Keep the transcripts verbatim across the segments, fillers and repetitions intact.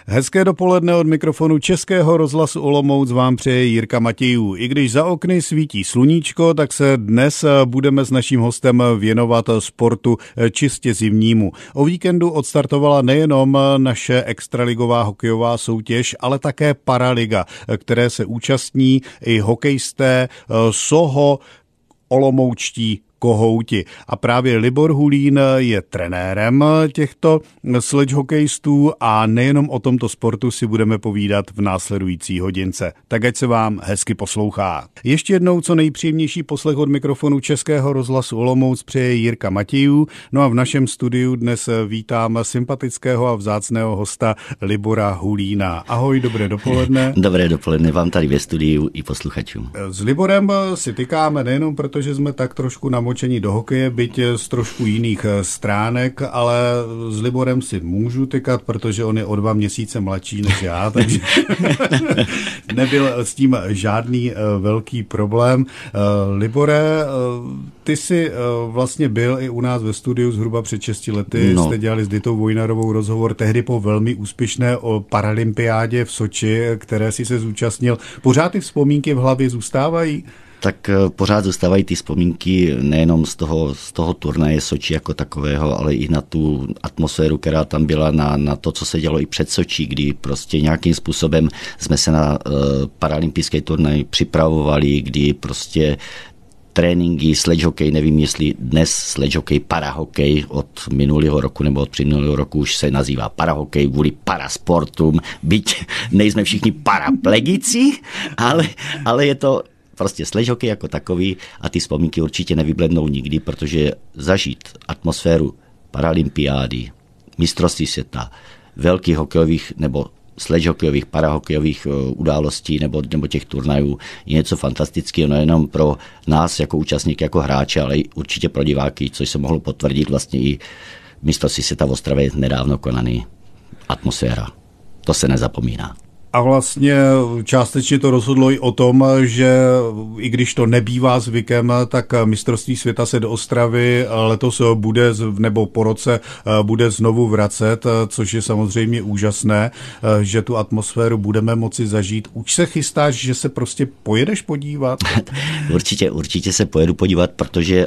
Hezké dopoledne od mikrofonu Českého rozhlasu Olomouc vám přeje Jirka Matějů. I když za okny svítí sluníčko, tak se dnes budeme s naším hostem věnovat sportu čistě zimnímu. O víkendu odstartovala nejenom naše extraligová hokejová soutěž, ale také Paraliga, které se účastní i hokejisté Soho, olomoučtí kohouti. A právě Libor Hulín je trenérem těchto sledge hokejistů a nejenom o tomto sportu si budeme povídat v následující hodince. Tak ať se vám hezky poslouchá. Ještě jednou co nejpříjemnější poslech od mikrofonu Českého rozhlasu Olomouc přeje Jirka Matějů. No a v našem studiu dnes vítám sympatického a vzácného hosta Libora Hulína. Ahoj, dobré dopoledne. Dobré dopoledne vám tady ve studiu i posluchačům. S Liborem si tykáme nejenom proto, že jsme tak trošku namočení do hokeje, byť z trošku jiných stránek, ale s Liborem si můžu tykat, protože on je o dva měsíce mladší než já, takže nebyl s tím žádný velký problém. Libore, ty jsi vlastně byl i u nás ve studiu zhruba před šesti lety, no. Jste dělali s Ditou Vojnarovou rozhovor tehdy po velmi úspěšné paralympiádě v Soči, které si se zúčastnil. Pořád ty vzpomínky v hlavě zůstávají? Tak pořád zůstávají ty vzpomínky nejenom z toho, z toho turnaje Soči jako takového, ale i na tu atmosféru, která tam byla, na, na to, co se dělo i před Sočí, kdy prostě nějakým způsobem jsme se na uh, paralympijský turnaj připravovali, kdy prostě tréninky, sledge hokej, nevím, jestli dnes sledge hokej, parahokej od minulého roku nebo od předminulého roku už se nazývá parahokej kvůli parasportům, byť nejsme všichni paraplegici, ale, ale je to prostě sledge hokej jako takový a ty vzpomínky určitě nevyblednou nikdy, protože zažít atmosféru paralympiády, mistrovství světa, velkých hokejových nebo sledge hokejových, parahokejových událostí nebo, nebo těch turnajů je něco fantastického, nejenom pro nás jako účastníky, jako hráče, ale i určitě pro diváky, což se mohlo potvrdit vlastně i mistrovství světa v Ostravě nedávno konaný. Atmosféra. To se nezapomíná. A vlastně částečně to rozhodlo i o tom, že i když to nebývá zvykem, tak mistrovství světa se do Ostravy letos bude, nebo po roce bude znovu vracet, což je samozřejmě úžasné, že tu atmosféru budeme moci zažít. Už se chystáš, že se prostě pojedeš podívat? Určitě, určitě se pojedu podívat, protože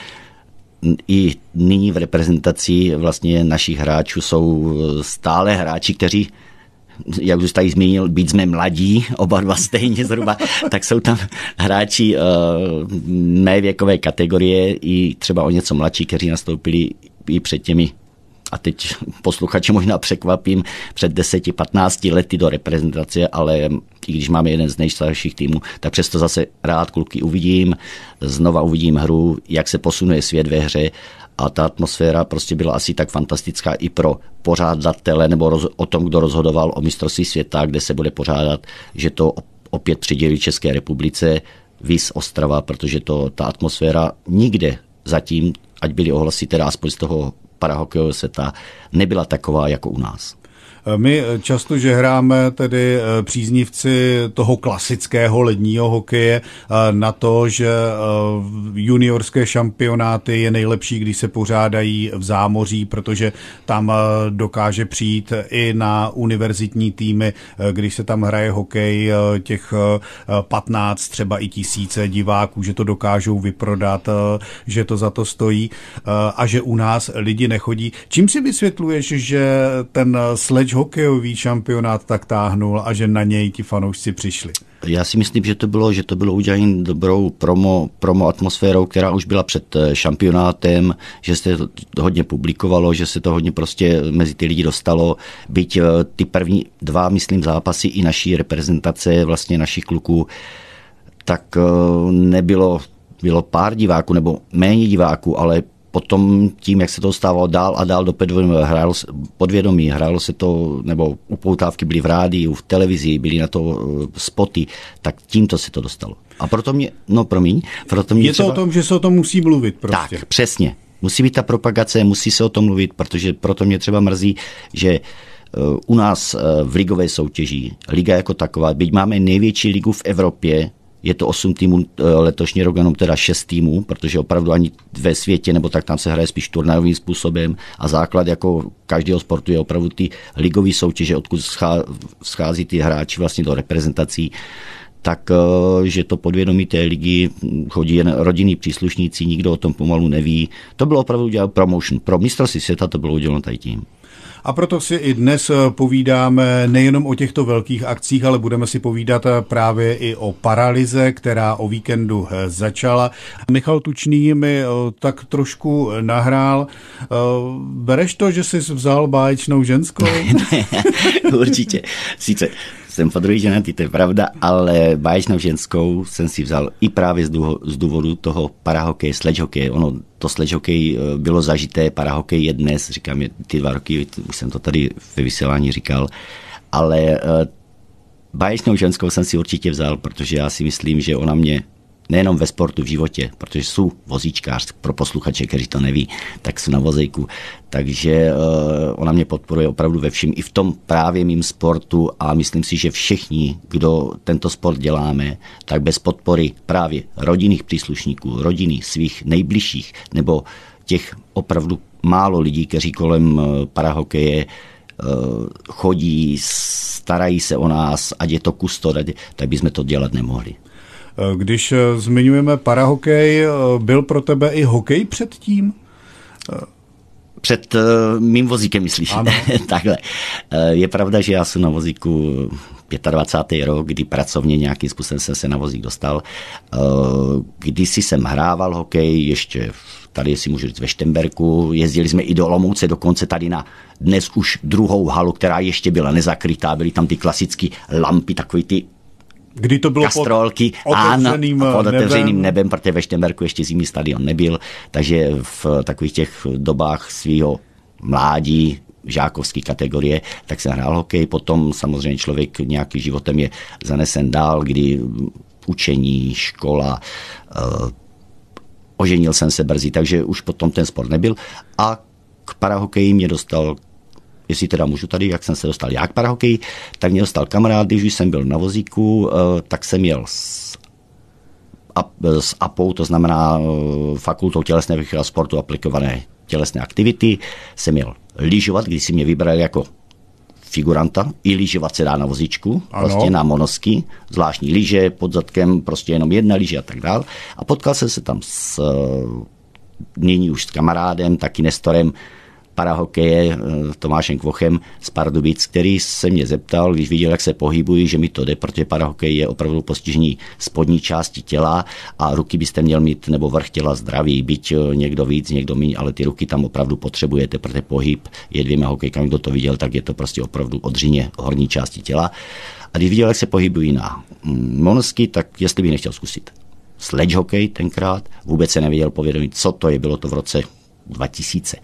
i nyní v reprezentaci vlastně našich hráčů jsou stále hráči, kteří, jak už tady zmínil, být jsme mladí, oba dva stejně zhruba, tak jsou tam hráči uh, mé věkové kategorie i třeba o něco mladší, kteří nastoupili i před těmi, a teď posluchače možná překvapím, před deseti patnácti lety do reprezentace, ale i když máme jeden z nejstarších týmů, tak přesto zase rád kluky uvidím, znova uvidím hru, jak se posunuje svět ve hře. A ta atmosféra prostě byla asi tak fantastická i pro pořadatele nebo roz, o tom, kdo rozhodoval o mistrovství světa, kde se bude pořádat, že to opět přidělí České republice, vis Ostrava, protože to, ta atmosféra nikde zatím, ať byly ohlasy teda aspoň z toho parahokejového světa, nebyla taková jako u nás. My často, že hráme tedy příznivci toho klasického ledního hokeje na to, že juniorské šampionáty je nejlepší, když se pořádají v zámoří, protože tam dokáže přijít i na univerzitní týmy, když se tam hraje hokej těch patnáct, třeba i tisíce diváků, že to dokážou vyprodat, že to za to stojí a že u nás lidi nechodí. Čím si vysvětluješ, že ten sledge hokejový šampionát tak táhnul a že na něj ti fanoušci přišli? Já si myslím, že to bylo, že to bylo udělané dobrou promo, promo atmosférou, která už byla před šampionátem, že se to hodně publikovalo, že se to hodně prostě mezi ty lidi dostalo. Byť ty první dva, myslím, zápasy i naší reprezentace, vlastně našich kluků, tak nebylo, bylo pár diváků nebo méně diváků, ale potom tím, jak se to stávalo dál a dál do podvědomí, hrálo se to, nebo upoutávky byly v rádiu, v televizi, byly na to spoty, tak tímto se to dostalo. A proto mě, no promiň, proto mě je třeba... to o tom, že se o tom musí mluvit prostě. Tak, přesně. Musí být ta propagace, musí se o tom mluvit, protože proto mě třeba mrzí, že u nás v ligové soutěži, liga jako taková, byť máme největší ligu v Evropě, Je to osm týmů, letošní rok jenom teda šest týmů, protože opravdu ani ve světě, nebo tak tam se hraje spíš turnajovým způsobem a základ jako každého sportu je opravdu ty ligové soutěže, odkud schází ty hráči vlastně do reprezentací, tak že to podvědomí té ligy chodí jen rodinní příslušníci, nikdo o tom pomalu neví. To bylo opravdu udělat promotion. Pro mistrovství světa to bylo uděláno tady tím. A proto si i dnes povídáme nejenom o těchto velkých akcích, ale budeme si povídat právě i o paralize, která o víkendu začala. Michal Tučný mi tak trošku nahrál. Bereš to, že jsi vzal báječnou ženskou? Ne, určitě. Sice jsem po druhý ženatý, to je pravda, ale báječnou ženskou jsem si vzal i právě z důvodu toho parahokeje, sledgehokeje. Ono, to sledgehokej bylo zažité, parahokej je dnes, říkám, ty dva roky, už jsem to tady ve vysílání říkal, ale báječnou ženskou jsem si určitě vzal, protože já si myslím, že ona mě nejenom ve sportu, v životě, protože jsou vozíčkář, pro posluchače, kteří to neví, tak jsou na vozejku. Takže uh, ona mě podporuje opravdu ve všem, i v tom právě mým sportu a myslím si, že všichni, kdo tento sport děláme, tak bez podpory právě rodinných příslušníků, rodiny svých nejbližších, nebo těch opravdu málo lidí, kteří kolem uh, parahokeje uh, chodí, starají se o nás, ať je to kustos, tak bychom to dělat nemohli. Když zmiňujeme parahokej, byl pro tebe i hokej předtím? Před uh, mým vozíkem, myslíš? Takhle. Uh, je pravda, že já jsem na vozíku dvacátý pátý rok, kdy pracovně nějakým způsobem jsem se na vozík dostal. Uh, kdysi jsem hrával hokej, ještě tady, jestli můžu říct, ve Štemberku. Jezdili jsme i do Olomouce, dokonce tady na dnes už druhou halu, která ještě byla nezakrytá. Byly tam ty klasické lampy, takový ty kdy to bylo kastrolky, pod otevřeným, ano, pod otevřeným nebem. nebem, protože ve Štemberku ještě zimní stadion nebyl, takže v takových těch dobách svého mládí, žákovské kategorie, tak jsem hrál hokej, potom samozřejmě člověk nějakým životem je zanesen dál, kdy učení, škola, uh, oženil jsem se brzy, takže už potom ten sport nebyl a k parahokeji mě dostal, jestli teda můžu tady, jak jsem se dostal já k parahokeji, tak mě dostal kamarád, když jsem byl na vozíku, tak jsem jel s, s á pé ó, to znamená Fakultou tělesné výchovy a sportu aplikované tělesné aktivity, jsem jel lyžovat, když si mě vybrali jako figuranta, i lyžovat se dá na vozíčku, ano. Prostě na monosky, zvláštní lyže, pod zadkem prostě jenom jedna lyže a tak dál. A potkal jsem se tam s nyní už s kamarádem, taky Nestorem parahokeje, Tomášem Kvochem z Pardubic, který se mě zeptal, když viděl, jak se pohybují, že mi to jde, protože parahokej je opravdu postižení spodní části těla a ruky byste měl mít, nebo vrch těla zdravý, byť někdo víc, někdo míň, ale ty ruky tam opravdu potřebujete, protože pohyb je dvěma hokejkami, kdo to viděl, tak je to prostě opravdu odřině horní části těla. A když viděl, jak se pohybují na monosky, tak jestli bych nechtěl zkusit. Sledge hokej tenkrát, vůbec se nevěděl povědomit, co to je, bylo to v roce dva tisíce.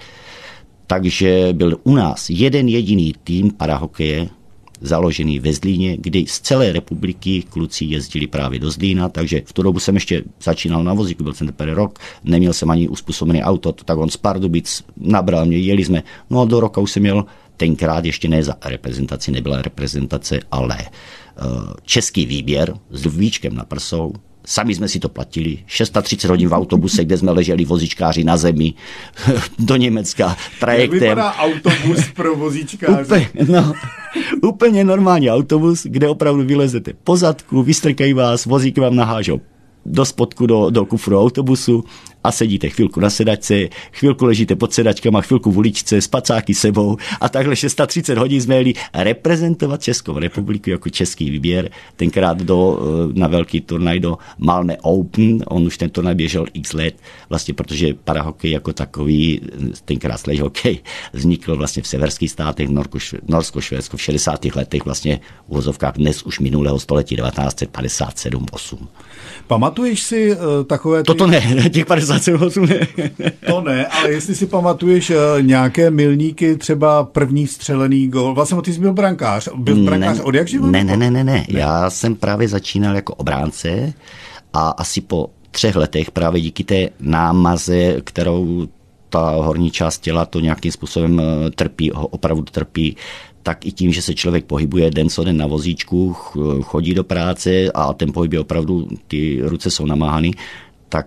Takže byl u nás jeden jediný tým parahokeje založený ve Zlíně, kdy z celé republiky kluci jezdili právě do Zlína, takže v tu dobu jsem ještě začínal na vozíku, byl jsem teprve rok, neměl jsem ani uspůsobený auto, tak on z Pardubic nabral mě, jeli jsme, no a do roka už jsem měl tenkrát ještě ne za reprezentaci, nebyla reprezentace, ale uh, český výběr s dvíčkem na prsou. Sami jsme si to platili. třicet šest hodin v autobuse, kde jsme leželi vozičkáři na zemi do Německa trajektem. Jak vypadá autobus pro vozíčkáře? Úplně, no, úplně normální autobus, kde opravdu vylezete po zadku, vystrkají vás, vozíky vám nahážou do spodku, do, do kufru autobusu a sedíte chvilku na sedačce, chvilku ležíte pod sedačkama, chvilku v uličce, spacáky sebou a takhle třicet šest hodin jsme jeli reprezentovat Českou republiku jako český výběr, tenkrát do, na velký turnaj do Malmö Open, on už ten turnaj běžel x let, vlastně protože parahokej jako takový, tenkrát sledge hokej, vznikl vlastně v severských státech, Norsko, Švédsko v šedesátých letech, vlastně v uvozovkách dnes už minulého století devatenáct set padesát sedm osm. Pamatuješ si uh, takové... Ty... Toto ne, těch padesát sedm osm ne. To ne, ale jestli si pamatuješ uh, nějaké milníky, třeba první střelený gól. Vlastně ty jsi byl brankář. Byl brankář ne, od jak živa? Ne, ne, ne, ne, ne. Já jsem právě začínal jako obránce a asi po třech letech právě díky té námaze, kterou ta horní část těla to nějakým způsobem trpí, opravdu trpí, tak i tím, že se člověk pohybuje den co den na vozíčku, chodí do práce a ten pohyb je opravdu, ty ruce jsou namáhany, tak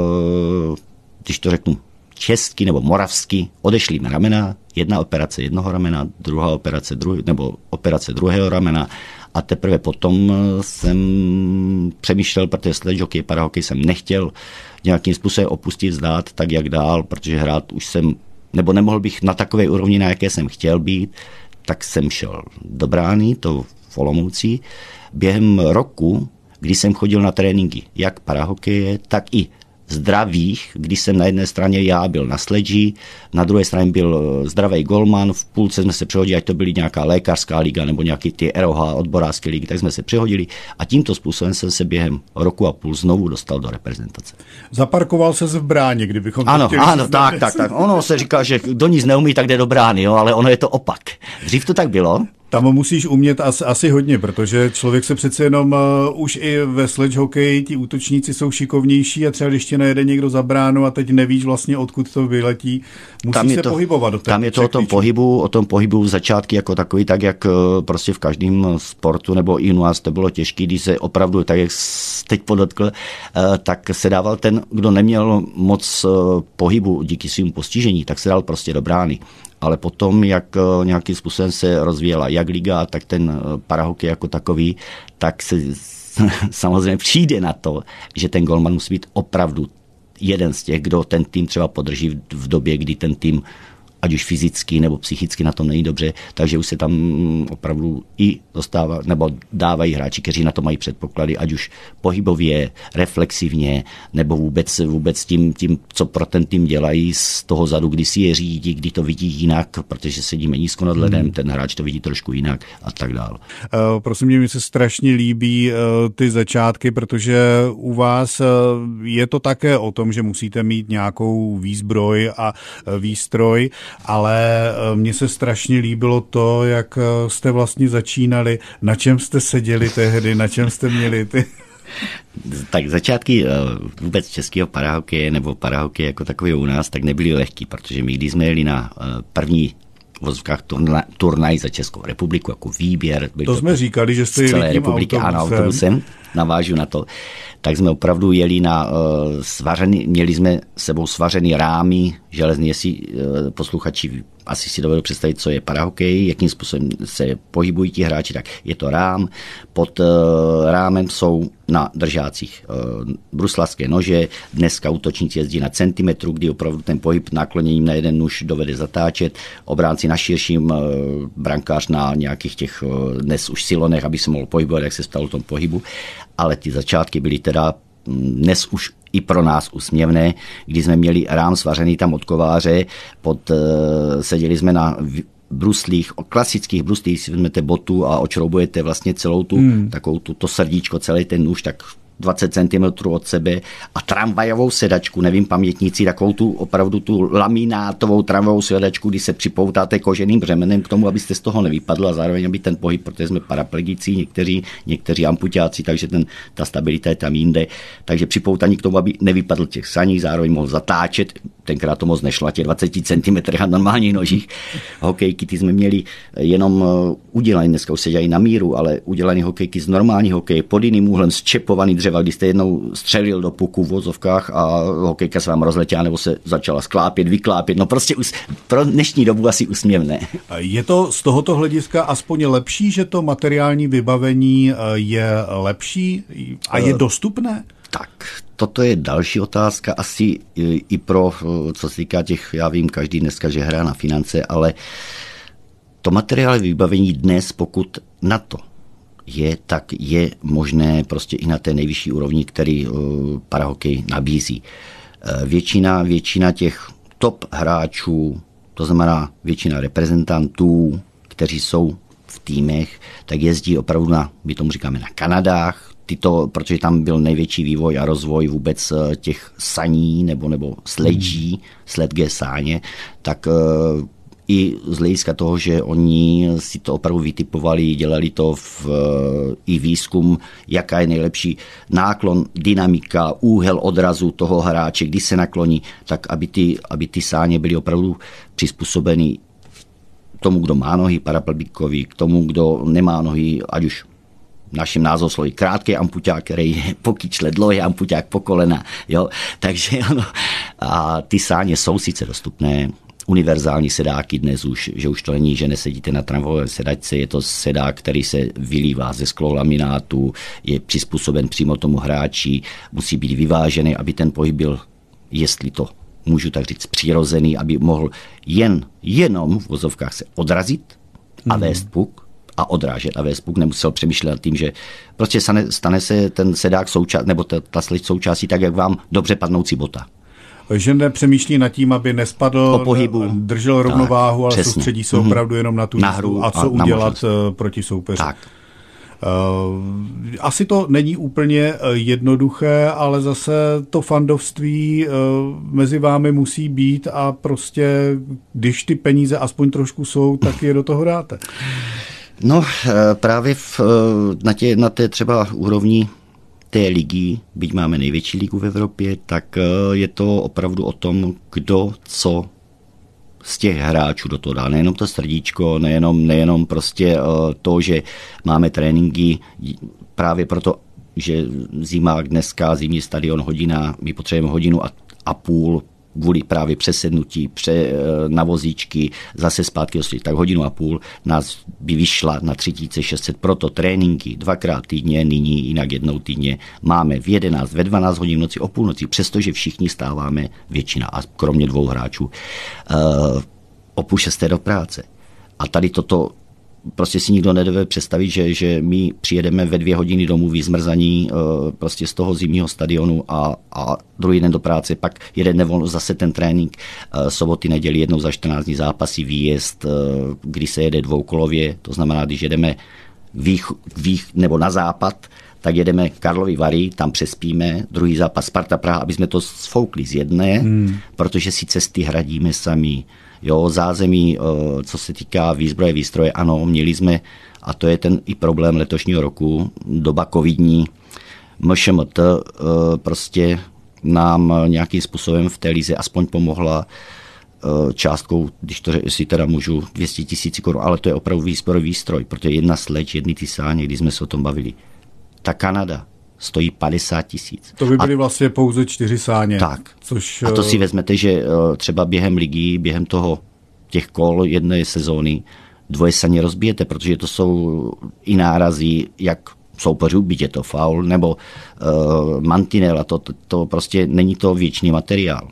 když to řeknu česky nebo moravsky, odešli mi ramena, jedna operace jednoho ramena, druhá operace druhý, nebo operace druhého ramena a teprve potom jsem přemýšlel, protože sledge-hokej, parahokej jsem nechtěl nějakým způsobem opustit, vzdát tak jak dál, protože hrát už jsem, nebo nemohl bych na takové úrovni, na jaké jsem chtěl být, tak jsem šel do brány, to v Olomouci. Během roku, kdy jsem chodil na tréninky, jak parahokeje, tak i zdravých, když jsem na jedné straně já byl na sledži, na druhé straně byl zdravý golman, v půlce jsme se přehodili, ať to byly nějaká lékařská liga nebo nějaký ty R O H odborářské ligy, tak jsme se přehodili a tímto způsobem jsem se během roku a půl znovu dostal do reprezentace. Zaparkoval se v bráně, kdybychom ano, to chtěli. Ano, tak, tak, tak. Ono se říká, že kdo nic neumí, tak jde do brány, jo, ale ono je to opak. Dřív to tak bylo. Tam musíš umět asi, asi hodně, protože člověk se přece jenom uh, už i ve sledge hokeji, ti útočníci jsou šikovnější a třeba když tě najede někdo za bránu a teď nevíš vlastně, odkud to vyletí, musíš se to, pohybovat. Do tam je to o tom pohybu, o tom pohybu v začátky jako takový, tak jak prostě v každém sportu nebo i u nás to bylo těžké, když se opravdu, tak jak teď podotkl, tak se dával ten, kdo neměl moc pohybu díky svým postižení, tak se dal prostě do brány. Ale potom, jak nějakým způsobem se rozvíjela jak liga, tak ten parahokej jako takový, tak se samozřejmě přijde na to, že ten golman musí být opravdu jeden z těch, kdo ten tým třeba podrží v době, kdy ten tým ať už fyzicky nebo psychicky na tom není dobře, takže už se tam opravdu i dostává, nebo dávají hráči, kteří na to mají předpoklady, ať už pohybově, reflexivně, nebo vůbec, vůbec tím, tím, co pro ten tým dělají z toho zadu, kdy si je řídí, kdy to vidí jinak, protože sedíme nízko nad ledem, hmm. ten hráč to vidí trošku jinak a tak dál. Uh, prosím mě, mi se strašně líbí uh, ty začátky, protože u vás uh, je to také o tom, že musíte mít nějakou výzbroj a uh, výstroj, ale mně se strašně líbilo to, jak jste vlastně začínali, na čem jste seděli tehdy, na čem jste měli ty... Tak začátky vůbec českého parahokeje nebo parahokeje jako takového u nás, tak nebyly lehký, protože my, když jsme jeli na první v vozovkách turnaj za Českou republiku jako výběr. To, to jsme říkali, že jste jeli celé tím republiky, autobusem. Ano, autobusem, navážu na to. Tak jsme opravdu jeli na uh, svařený, měli jsme sebou svařený rámy železný, jestli uh, posluchači asi si dovedou představit, co je parahokej, jakým způsobem se pohybují ti hráči, tak je to rám. Pod uh, rámem jsou na držácích uh, bruslavské nože, dneska útočníci jezdí na centimetru, kdy opravdu ten pohyb nákloněním na jeden nůž dovede zatáčet, obránci na širším, uh, brankář na nějakých těch uh, dnes už silonech, aby se mohl pohybovat, jak se stalo v tom pohybu, ale ty začátky byly teda dnes už i pro nás úsměvné, když jsme měli rám svařený tam od kováře, pod, uh, seděli jsme na bruslích, klasických bruslích, si vezmete botu a očroubujete vlastně celou tu, hmm. takovou tu, to srdíčko, celý ten nůž, tak dvacet centimetrů od sebe a tramvajovou sedačku, nevím pamětníci, takovou tu opravdu tu laminátovou tramvajovou sedačku, kdy se připoutáte koženým břemenem k tomu, abyste z toho nevypadl a zároveň aby ten pohyb, protože jsme paraplegici, někteří, někteří amputáci, takže ten, ta stabilita je tam jinde, takže připoutaní k tomu, aby nevypadl těch saní, zároveň mohl zatáčet, tenkrát to moc nešlo, těch dvacet centimetrů a normálních nožích. Hokejky, ty jsme měli jenom udělaný, dneska už se dělají na míru, ale udělaný hokejky z normální hokeje, pod jiným úhlem, zčepovaný dřeva, když jste jednou střelil do puku v vozovkách a hokejka se vám rozletěla nebo se začala sklápět, vyklápět, no prostě us, pro dnešní dobu asi úsměvné. Je to z tohoto hlediska aspoň lepší, že to materiální vybavení je lepší a je dostupné? Tak, toto je další otázka, asi i pro, co se týká těch, já vím, každý dneska, že hraje na finance, ale to materiální vybavení dnes, pokud na to je, tak je možné prostě i na té nejvyšší úrovni, který uh, parahokej nabízí. Uh, většina, většina těch top hráčů, to znamená většina reprezentantů, kteří jsou v týmech, tak jezdí opravdu na, my tomu říkáme, na Kanadách, tyto, protože tam byl největší vývoj a rozvoj vůbec těch saní nebo, nebo sledží, sledge sáně, tak uh, i z hlediska toho, že oni si to opravdu vytipovali, dělali to v, i výzkum, jaká je nejlepší náklon, dynamika, úhel odrazu toho hráče, kdy se nakloní, tak aby ty, aby ty sáně byly opravdu přizpůsobeny tomu, kdo má nohy paraplbíkovi, k tomu, kdo nemá nohy, ať už naším názvosloví krátký ampuťák, který je po kyčle, dlouhý ampuťák po kolena. Jo? Takže ano, a ty sáně jsou sice dostupné, univerzální sedáky dnes už, že už to není, že nesedíte na tramvajové sedačce, je to sedák, který se vylívá ze sklolaminátu, je přizpůsoben přímo tomu hráči, musí být vyvážený, aby ten pohyb byl, jestli to můžu tak říct, přirozený, aby mohl jen, jenom v vozovkách se odrazit a vést puk a odrážet a vést puk. Nemusel přemýšlet nad tím, že prostě stane, stane se ten sedák součástí, nebo ta, ta sleď součástí tak, jak vám dobře padnoucí bota. Že nepřemýšlí nad tím, aby nespadl, pohybu, držel rovnováhu, tak, ale přesně. soustředí se opravdu jenom na tu na hru a co a udělat proti soupeři. Tak. Asi to není úplně jednoduché, ale zase to fandovství mezi vámi musí být a prostě, když ty peníze aspoň trošku jsou, tak je do toho dáte. No právě v, na, tě, na té třeba úrovni té ligy, byť máme největší ligu v Evropě, tak je to opravdu o tom, kdo co z těch hráčů do toho dá. Nejenom to srdíčko, nejenom, nejenom prostě to, že máme tréninky právě proto, že zima dneska, zimní stadion hodina, my potřebujeme hodinu a, a půl kvůli právě přesednutí pře, na vozíčky, zase zpátky ostřit, tak hodinu a půl nás by vyšla na tři tisíce šest set, proto tréninky dvakrát týdně, nyní jinak jednou týdně máme v jedenáct, ve dvanáct hodin noci, o půlnoci, přestože všichni stáváme, většina, a kromě dvou hráčů, uh, o půl šesté do práce. A tady toto prostě si nikdo nedovede představit, že, že my přijedeme ve dvě hodiny domů vyzmrzaní uh, prostě z toho zimního stadionu a, a druhý den do práce, pak jeden nevolno zase ten trénink, uh, soboty, neděli, jednou za čtrnáct dní zápasy, výjezd, uh, kdy se jede dvoukolově, to znamená, když jedeme vých, vých, nebo na západ, tak jedeme Karlovy Vary, tam přespíme, druhý zápas Sparta Praha, aby jsme to sfoukli z jedné, hmm. protože si cesty hradíme sami. Jo, zázemí, co se týká výzbroje, výstroje, ano, měli jsme, a to je ten i problém letošního roku, doba covidní, M Š M T prostě nám nějakým způsobem v té lize aspoň pomohla částkou, když to si teda můžu, dvě stě tisíc korun, ale to je opravdu výzbroj, výstroj, protože jedna sleč, jedny ty sáně, když jsme se o tom bavili. Ta Kanada stojí padesát tisíc. To by byly a, vlastně pouze čtyři sáně. Tak. Což, a to si vezmete, že třeba během ligy, během toho těch kol jedné sezóny dvoje saně rozbijete, protože to jsou i nárazy, jak soupeřů, byť je to faul, nebo uh, mantinel, a to, to, to prostě není to věčný materiál.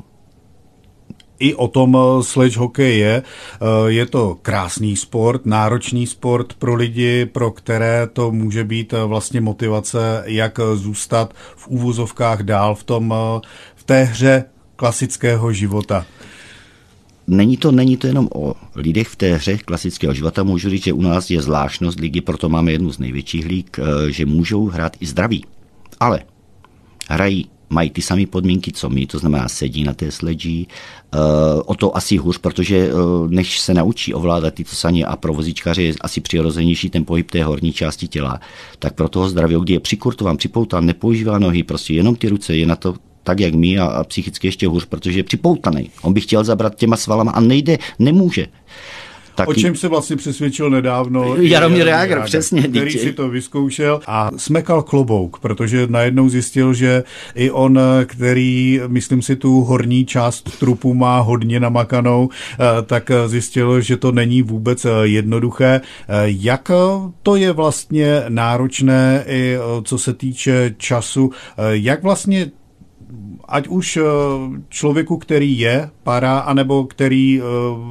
I o tom sledge hokej je. Je to krásný sport, náročný sport pro lidi, pro které to může být vlastně motivace, jak zůstat v úvozovkách dál v, tom, v té hře klasického života. Není to, není to jenom o lidech v té hře klasického života. Můžu říct, že u nás je zvláštnost ligy, proto máme jednu z největších lig, že můžou hrát i zdraví. Ale hrají mají ty samé podmínky, co my, to znamená sedí na té sledži. Uh, o to asi hůř, protože uh, než se naučí ovládat tyto saně a pro vozíčkaře je asi přirozenější ten pohyb té horní části těla, tak pro toho zdravého, kdy je přikurtován, připoután, nepoužívá nohy, prostě jenom ty ruce, je na to tak, jak my a, a psychicky ještě hůř, protože je připoutaný. On by chtěl zabrat těma svalama a nejde, nemůže. Taky. O čem se vlastně přesvědčil nedávno Jaromír Jágr, přesně. Který dítě. Si to vyzkoušel a smekal klobouk, protože najednou zjistil, že i on, který, myslím si, tu horní část trupu má hodně namakanou, tak zjistil, že to není vůbec jednoduché. Jak to je vlastně náročné i co se týče času, jak vlastně ať už člověku, který je para, anebo který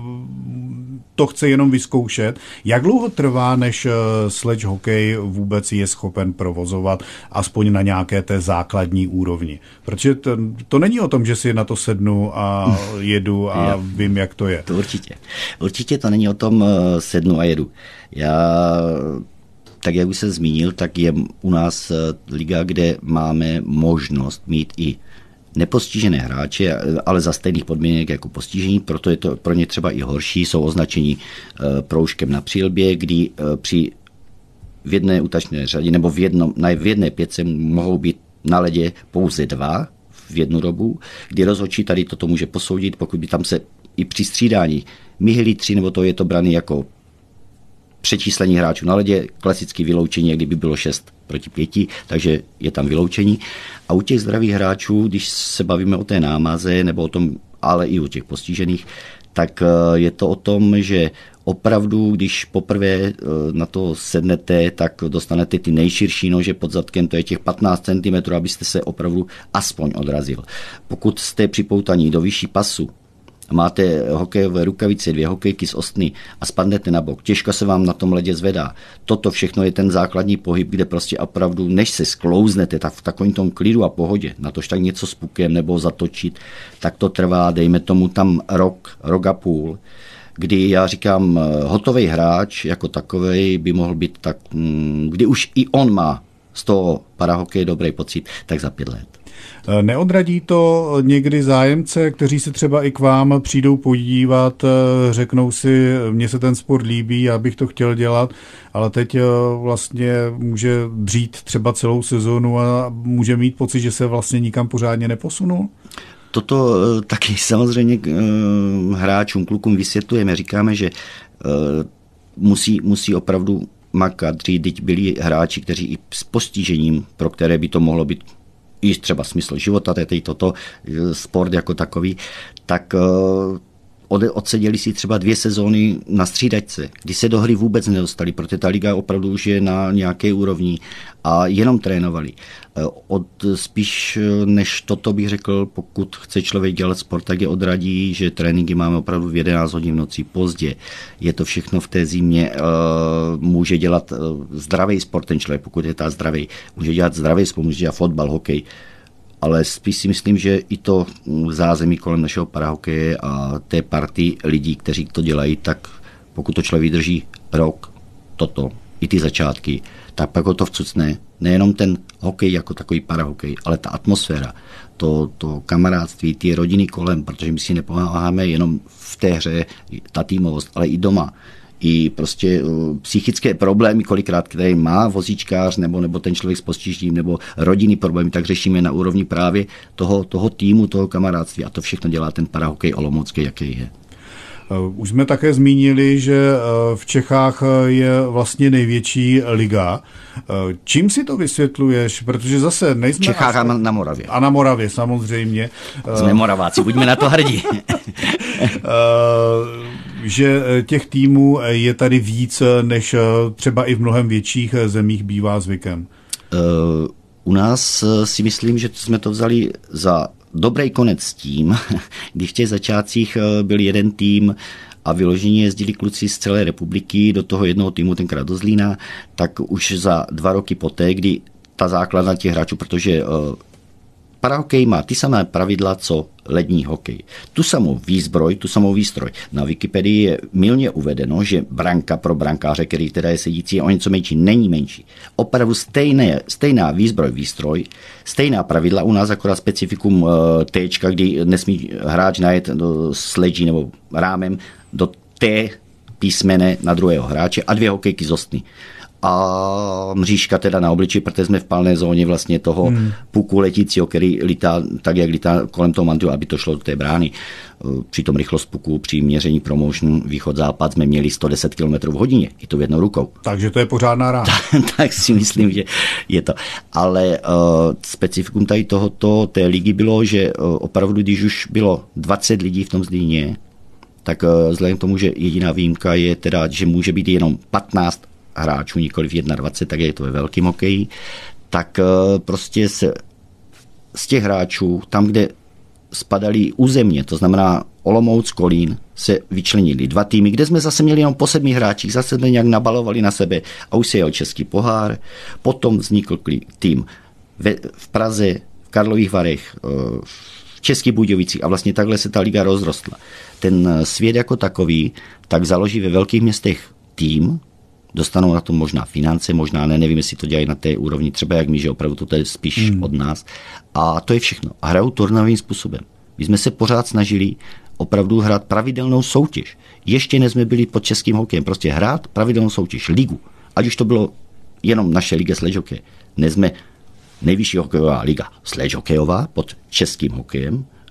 to chce jenom vyzkoušet, jak dlouho trvá, než sledge hokej vůbec je schopen provozovat, aspoň na nějaké té základní úrovni? Protože to, to není o tom, že si na to sednu a jedu a vím, jak to je. To určitě. Určitě to není o tom sednu a jedu. Já... Tak jak už jsem zmínil, tak je u nás liga, kde máme možnost mít i nepostižené hráče, ale za stejných podmínek jako postižení, proto je to pro ně třeba i horší, jsou označení proužkem na přilbě, kdy při v jedné útačné řadě nebo v, jednom, v jedné pětce mohou být na ledě pouze dva v jednu dobu, kdy rozhodčí tady toto může posoudit, pokud by tam se i při střídání. Myhly tři, nebo to je to braný jako přečíslení hráčů na ledě, klasicky vyloučení, jak kdyby bylo šest proti pěti, takže je tam vyloučení. A u těch zdravých hráčů, když se bavíme o té námaze, nebo o tom, ale i u těch postižených, tak je to o tom, že opravdu, když poprvé na to sednete, tak dostanete ty nejširší nože pod zadkem, to je těch patnáct centimetrů, abyste se opravdu aspoň odrazil. Pokud jste připoutaní do vyšší pasu, máte hokejové rukavice, dvě hokejky z ostny a spadnete na bok, těžko se vám na tom ledě zvedá. Toto všechno je ten základní pohyb, kde prostě opravdu, než se sklouznete tak v takovém tom klidu a pohodě, na tož tak něco s pukem nebo zatočit, tak to trvá, dejme tomu tam rok, rok a půl, kdy já říkám, hotový hráč jako takovej by mohl být tak, kdy už i on má z toho parahokeje dobrý pocit, tak za pět let. Neodradí to někdy zájemce, kteří se třeba i k vám přijdou podívat, řeknou si, mně se ten sport líbí, já bych to chtěl dělat, ale teď vlastně může dřít třeba celou sezonu a může mít pocit, že se vlastně nikam pořádně neposunul? Toto taky samozřejmě hráčům, klukům vysvětlujeme, říkáme, že musí, musí opravdu makat, dřít, teď byli hráči, kteří i s postižením, pro které by to mohlo být i třeba smysl života, tedy toto sport jako takový, tak odseděli si třeba dvě sezóny na střídačce, kdy se do hry vůbec nedostali, protože ta liga opravdu už je na nějaké úrovni a jenom trénovali. Od, spíš než toto bych řekl, pokud chce člověk dělat sport, tak je odradí, že tréninky máme opravdu v jedenáct hodin v noci pozdě. Je to všechno v té zimě, může dělat zdravý sport ten člověk, pokud je ta zdravý. Může dělat zdravý sport, může dělat fotbal, hokej. Ale spíš si myslím, že i to zázemí kolem našeho parahokeje a té party lidí, kteří to dělají, tak pokud to člověk vydrží rok, toto, i ty začátky, tak pak ho to vcucne. Nejenom ten hokej jako takový parahokej, ale ta atmosféra, to, to kamarádství, ty rodiny kolem, protože my si nepomáháme jenom v té hře, ta týmovost, ale i doma. I prostě uh, psychické problémy, kolikrát, které má vozíčkář nebo, nebo ten člověk s postižením nebo rodinný problémy, tak řešíme na úrovni právě toho, toho týmu, toho kamarádství a to všechno dělá ten parahokej olomoucký, jaký je. Už jsme také zmínili, že v Čechách je vlastně největší liga. Čím si to vysvětluješ? Protože zase nejsme... V Čechách a na Moravě. A na Moravě, samozřejmě. Jsme Moraváci, buďme na to hrdí. Že těch týmů je tady víc, než třeba i v mnohem větších zemích bývá zvykem. U nás si myslím, že jsme to vzali za dobrý konec s tím, když v těch začátcích byl jeden tým a vyloženě jezdili kluci z celé republiky do toho jednoho týmu, tenkrát do Zlína, tak už za dva roky poté, kdy ta základna těch hráčů, protože parahokej má ty samé pravidla, co lední hokej. Tu samou výzbroj, tu samou výstroj. Na Wikipedii je mylně uvedeno, že branka pro brankáře, který teda je sedící, je o něco menší, není menší. Opravdu stejné, stejná výzbroj, výstroj, stejná pravidla, u nás akorát specifikum téčka, kdy nesmí hráč najet do sledží nebo rámem do té písmene na druhého hráče a dvě hokejky z ostny. A mřížka teda na obliči, protože jsme v palné zóně vlastně toho hmm. puku letícího, který lítá tak, jak lítá kolem toho mantinelu, aby to šlo do té brány. Při tom rychlost puku, při měření promotion východ-západ jsme měli sto deset kilometrů v hodině, i to v jednou rukou. Takže to je pořádná rána. Tak si myslím, že je to. Ale uh, specifikum tady tohoto, té ligy bylo, že uh, opravdu, když už bylo dvacet lidí v tom Zlíně, tak uh, vzhledem k tomu, že jediná výjimka je teda, že může být jenom patnáct hráčů, nikoliv dvacet jedna, tak je to ve velkém hokeji, tak prostě se z těch hráčů, tam, kde spadali územně, to znamená Olomouc, Kolín, se vyčlenili dva týmy, kde jsme zase měli jenom po sedmi hráčích, zase jsme nějak nabalovali na sebe a už se jel český pohár. Potom vznikl tým ve, v Praze, v Karlových Varech, v Českých Budějovicích a vlastně takhle se ta liga rozrostla. Ten svět jako takový tak založí ve velkých městech tým, dostanou na to možná finance, možná ne, nevím, jestli to dělají na té úrovni, třeba jak my, že opravdu to je spíš hmm. od nás. A to je všechno. A hrajou turnajovým způsobem. My jsme se pořád snažili opravdu hrát pravidelnou soutěž. Ještě nejsme byli pod českým hokejem, prostě hrát pravidelnou soutěž, ligu. Ať už to bylo jenom naše liga sledge hokeje. Dnes jsme nejvyšší hokejová liga sledge hokejová pod českým hokejem.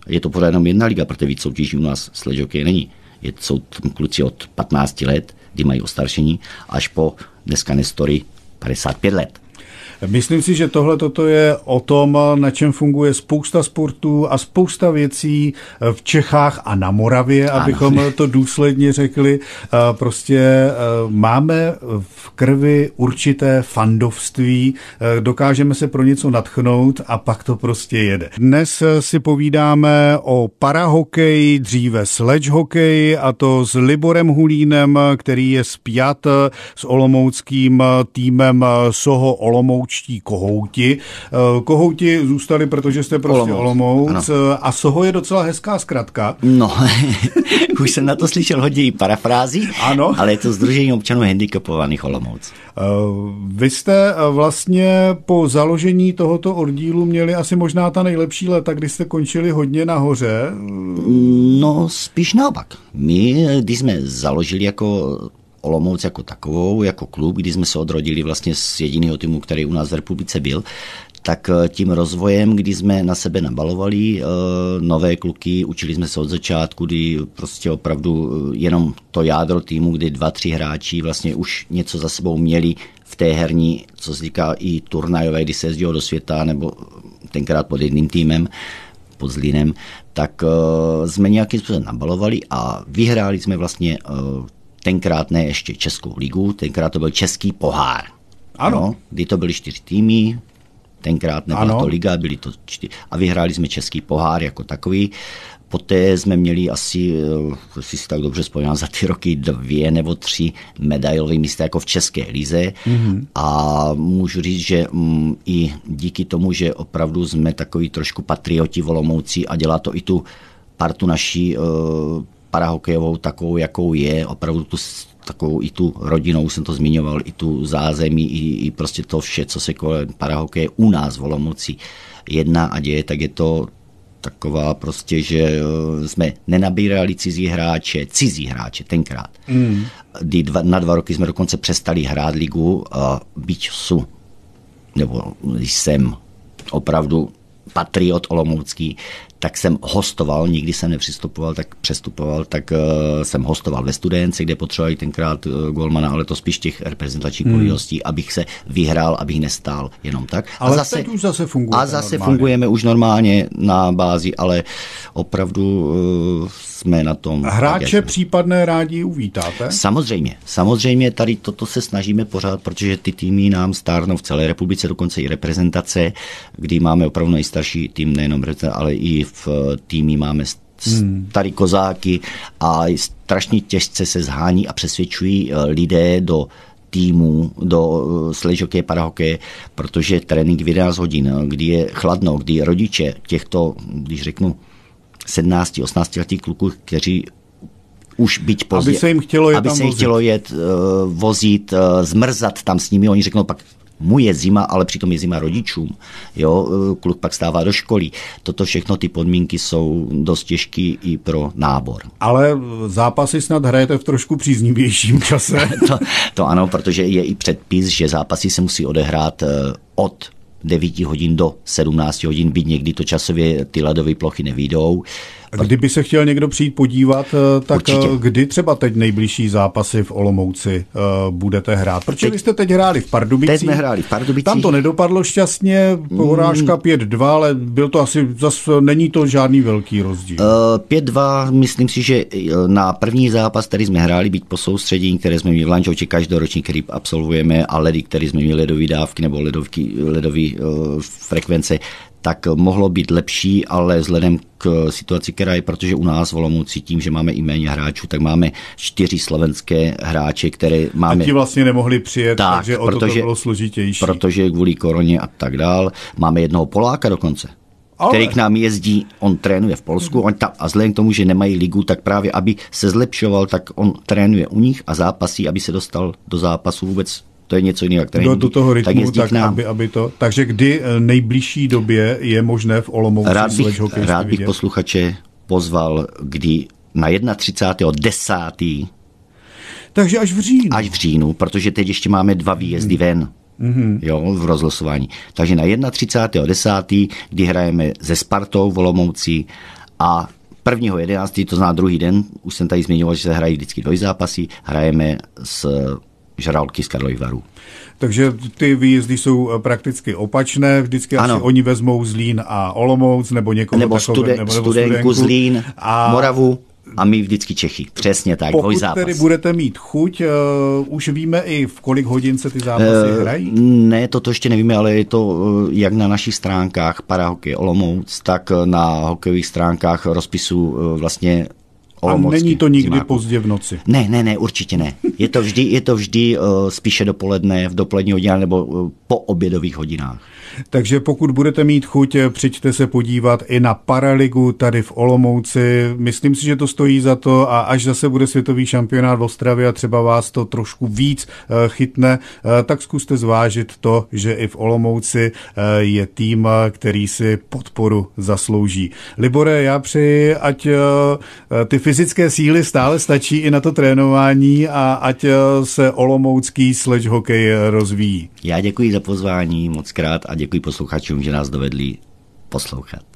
je to pořád jenom jedna liga, protože víc soutěží u nás sledge hokej není. Je, jsou tam kluci od patnácti let, kdy mají ostaršení, až po dneska Nestory padesát pět let. Myslím si, že tohle toto je o tom, na čem funguje spousta sportů a spousta věcí v Čechách a na Moravě, ano. Abychom to důsledně řekli. Prostě máme v krvi určité fandovství, dokážeme se pro něco nadchnout a pak to prostě jede. Dnes si povídáme o parahokeji, dříve sledge hokej, a to s Liborem Hulínem, který je spjat s olomouckým týmem Soho Olomouc Kohouti. Kohouti zůstali, protože jste prostě Olomouc, Olomouc a Soho je docela hezká zkratka. No, už jsem na to slyšel hodně parafrází, ano. Ale je to Sdružení občanů handicapovaných Olomouc. Vy jste vlastně po založení tohoto oddílu měli asi možná ta nejlepší léta, kdy jste končili hodně nahoře. No, spíš naopak. My, když jsme založili jako Olomouc jako takovou, jako klub, kdy jsme se odrodili vlastně z jediného týmu, který u nás v republice byl, tak tím rozvojem, kdy jsme na sebe nabalovali uh, nové kluky, učili jsme se od začátku, kdy prostě opravdu jenom to jádro týmu, kdy dva, tři hráči vlastně už něco za sebou měli v té herní, co se týká i turnajové, kdy se jezdilo do světa, nebo tenkrát pod jedným týmem, pod Zlínem, tak uh, jsme nějakým způsobem nabalovali a vyhráli jsme vlastně uh, tenkrát ne ještě Českou ligu, tenkrát to byl Český pohár. Ano. No, kdy to byly čtyři týmy, tenkrát nebyla ano. to liga, byly to čtyři. A vyhráli jsme Český pohár jako takový. Poté jsme měli asi, si si tak dobře vzpomínám, za ty roky dvě nebo tři medailové místa jako v České lize. Mm-hmm. A můžu říct, že mm, i díky tomu, že opravdu jsme takový trošku patrioti v Olomouci a dělá to i tu partu naší uh, parahokejovou takovou, jakou je, opravdu tu, takovou i tu rodinou, jsem to zmiňoval, i tu zázemí, i, i prostě to vše, co se kolem parahokeje u nás v Olomouci jedná a děje, tak je to taková prostě, že jsme nenabírali cizí hráče, cizí hráče tenkrát. Mm. Kdy dva, na dva roky jsme dokonce přestali hrát ligu, a byť jsou, nebo jsem opravdu patriot olomoucký, tak jsem hostoval, nikdy jsem nepřistupoval, tak přestupoval, tak uh, jsem hostoval ve Studence, kde potřebovali tenkrát uh, golmana, ale to spíš těch reprezentačních hmm. povinností, abych se vyhrál, abych nestál jenom tak. Ale a zase, teď už zase funguje. A zase normálně. Fungujeme už normálně na bázi, ale opravdu uh, jsme na tom. Hráče tak, případné rádi uvítáte? Samozřejmě, samozřejmě tady toto se snažíme pořád, protože ty týmy nám stárnou v celé republice, dokonce i reprezentace, kdy máme opravdu nejstarší tým, nejenom reprezentace, ale i v týmu máme starý kozáky a strašně těžce se zhání a přesvědčují lidé do týmu, do sledge hokeje, parahokeje, protože trénink v jedenáct hodin, kdy je chladno, kdy rodiče těchto, když řeknu, sedmnáct osmnáct letých kluků, kteří už byť pozdě, aby se jim chtělo jet, aby se jim chtělo jet uh, vozit, uh, zmrzat tam s nimi, oni řeknou pak, mu je zima, ale přitom je zima rodičům. Jo, kluk pak stává do školy. Toto všechno, ty podmínky jsou dost těžký i pro nábor. Ale zápasy snad hrajete v trošku příznivějším čase. to, to ano, protože je i předpis, že zápasy se musí odehrát od devět hodin do sedmnáct hodin, byť někdy to časově ty ledové plochy nevyjdou. Kdyby se chtěl někdo přijít podívat, tak určitě. Kdy třeba teď nejbližší zápasy v Olomouci uh, budete hrát? Protože teď, vy jste teď hráli v Pardubicích. Teď jsme hráli v Pardubicích. Tam to nedopadlo šťastně, porážka mm. pět dva, ale byl to asi, zase není to žádný velký rozdíl. Uh, pět dva, myslím si, že na první zápas, který jsme hráli, být po soustředění, které jsme měli v Lanžhotě každoročně, který absolvujeme, a ledy, které jsme měli ledové dávky nebo ledovky, ledové uh, frekvence, tak mohlo být lepší, ale vzhledem k situaci, která je, protože u nás v Olomouci tím, že máme i méně hráčů, tak máme čtyři slovenské hráče, které máme... A ti vlastně nemohli přijet, tak, takže o to bylo složitější. Protože kvůli koroně a tak dál. Máme jednoho Poláka dokonce, ale... který k nám jezdí, on trénuje v Polsku, on tam, a vzhledem k tomu, že nemají ligu, tak právě, aby se zlepšoval, tak on trénuje u nich a zápasí, aby se dostal do zápasu vůbec. To je něco jiného, do, do toho rytmu, tak, tak aby, aby to. Takže kdy nejbližší době je možné v Olomouci rád bych, rád bych vidět? posluchače pozval, kdy na třicátého prvního desátého Takže až v říjnu. Až v říjnu, protože teď ještě máme dva výjezdy hmm. ven. Mm-hmm. Jo, v rozlosování. Takže na třicátého prvního desátého kdy hrajeme se Spartou v Olomouci A prvního jedenáctého, to znamená druhý den, už jsem tady zmiňoval, že se hrají vždycky dvojzápasy, hrajeme s Žralky z Karlových Varů. Takže ty výjezdy jsou prakticky opačné, vždycky ano. Asi oni vezmou Zlín a Olomouc, nebo někoho nebo, takové, studen, nebo studenku, studenku Zlín, a Moravu. A my vždycky Čechy, přesně tak, pokud dvojzápas. Pokud tedy budete mít chuť, uh, už víme i v kolik hodin se ty zápasy uh, hrají? Ne, toto ještě nevíme, ale je to uh, jak na našich stránkách Parahokej Olomouc, tak na hokejových stránkách rozpisu uh, vlastně Olomoucky. A není to nikdy zimáku. Pozdě v noci? Ne, ne, ne, určitě ne. Je to vždy, je to vždy uh, spíše dopoledne, v dopolední hodinách nebo uh, po obědových hodinách. Takže pokud budete mít chuť, přijďte se podívat i na Paraligu tady v Olomouci. Myslím si, že to stojí za to a až zase bude světový šampionát v Ostravě a třeba vás to trošku víc chytne, tak zkuste zvážit to, že i v Olomouci je tým, který si podporu zaslouží. Libore, já přeji, ať ty fyzické síly stále stačí i na to trénování a ať se olomoucký sledge hokej rozvíjí. Já děkuji za pozvání moc krát a děkuji posluchačům, že nás dovedli poslouchat.